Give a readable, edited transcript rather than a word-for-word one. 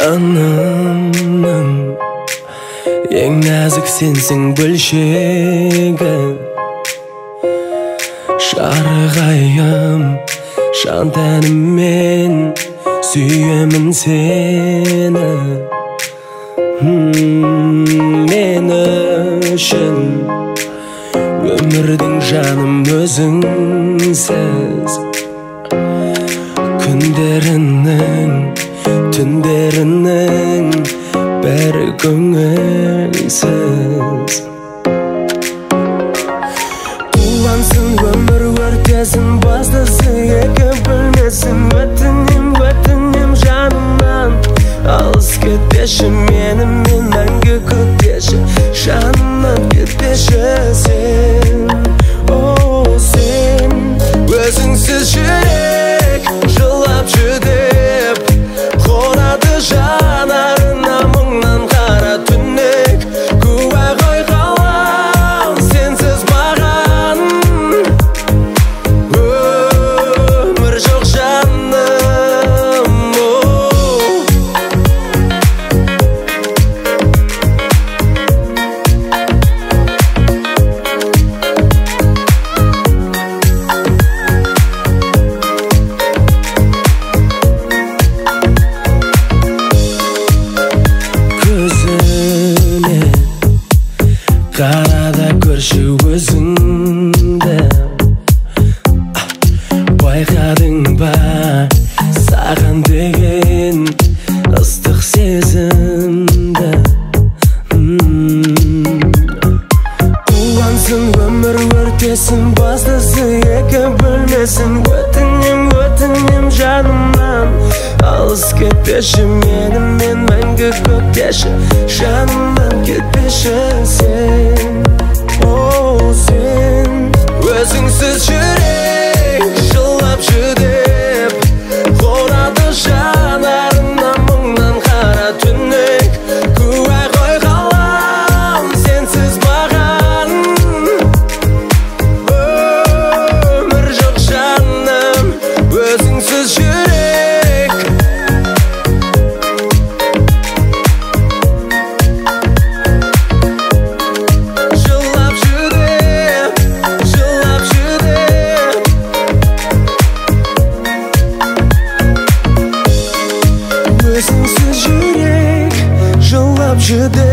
Жанымның ең нәзік сенсің бөлшегі, шарығайым жан тәніммен сүйемін сені. Мен үшін өмірдің жаным өзіңсіз, күндерінің түндерінің бәрі көңілсіз. Туғансың өмір өртесін, бастысы екі бөлмесін. Өтінем жанымнан алыс кетпеші, менімен мәңгі күтпеші, жанымнан кетпеші сен. О, сен өзіңсіз жүрек жылап жүдеп, қонады жанарына мұңнан қара түнек. Куә ғой қалам сенсіз маған, өмір жоқ жаным. Көзіне қара да көрші өзіңді, байқадың ба саған деген ыстық сезімді. Туғансың өмір өртесін, бастысы екі бөлмесін. Өтінем жанымнан алыс кетпеші, менімен мәңгі көктеші, жанымнан кетпеші сен. О, сен өзіңсіз жүрек жылап жүдеп, қонады жанарына мұңнан қара түнек. Куә ғой қалам сенсіз маған, өмір жоқ жаным. Өзіңсіз жүрек жылап жүдеп, жылап жүдеп. Өзіңсіз жүрек жылап жүдеп.